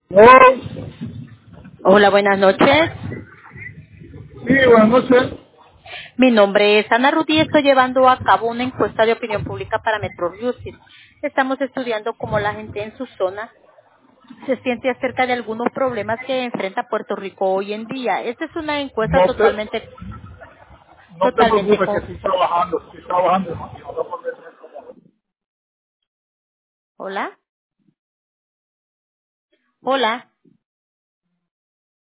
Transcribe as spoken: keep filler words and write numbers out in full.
No, Hola, buenas noches. sí, buenas noches. Mi nombre es Ana Rudy y estoy llevando a cabo una encuesta de opinión pública para Metro Music. Estamos estudiando cómo la gente en su zona se siente acerca de algunos problemas que enfrenta Puerto Rico hoy en día. Esta es una encuesta No te, totalmente, no te totalmente preocupes que con... estoy trabajando, estoy trabajando. Y no te preocupes. Hola, hola.